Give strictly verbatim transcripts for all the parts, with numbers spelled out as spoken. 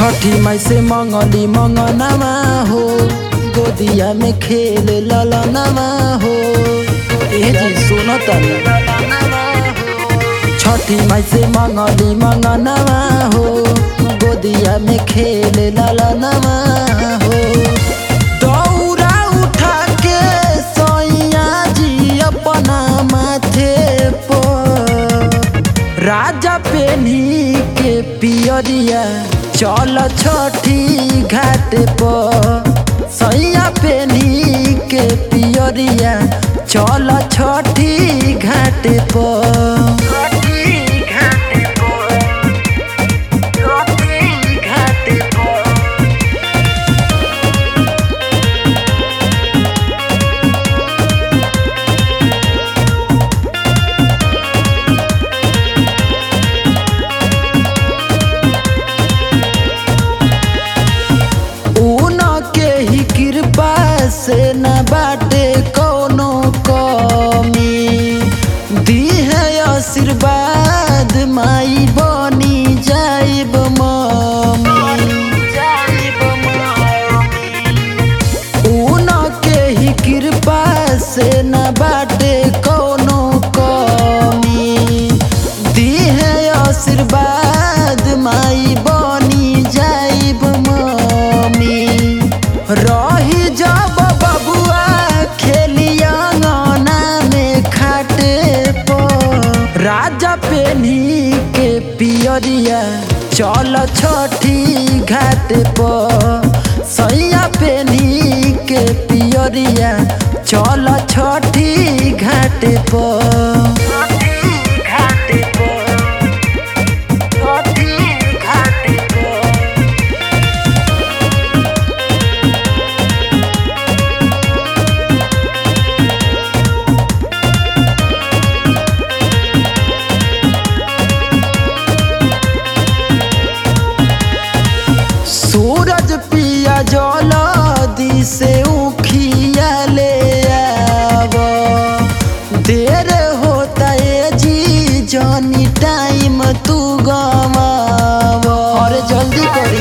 छठी माई से मंगली मंगनमा हो, गोदिया में खेल ललनमा हो। ए जी सुनो तनी, छठी माई से मंगली मंगनमा हो, गोदिया में खेल ललनमा हो। दौरा उठा के सैया जी अपना माथे पर, राजा पेन्ही के पियरिया चल छठी घाट पर। सैया पेन्ही के पियरिया चल छठी घाट पर। से न बाटे कोनो कमी, दी है आशीर्वाद माई बनी जाइब मम्मी। उनके ही कृपा से न बाटे कोनो कमी, दी है आशीर्वाद माई बनी जाइब मम्मी। रही जब राजा पेन्ही के पियरिया चल छठी घाट पर। सैया पेन्ही के पियरिया चल छठी घाट पर। सूरज पिया जल्दी से उखिया ले आव, देर होता है जी जानी टाइम तू गवाव। और जल्दी करी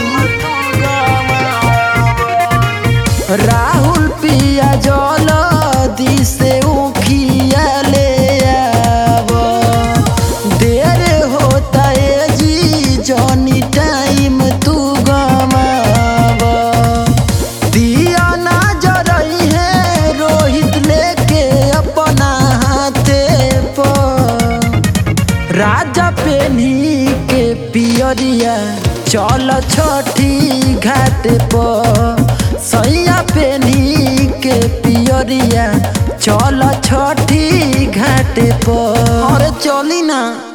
राहुल पिया जल्दी से उखिया ले आव, देर होता है जी जानी टाइम तू राजा पेन्ही के पियरिया चल छठी घाट पर। सैया पेन्ही के पियरिया चल छठी घाट पर। अरे चली ना।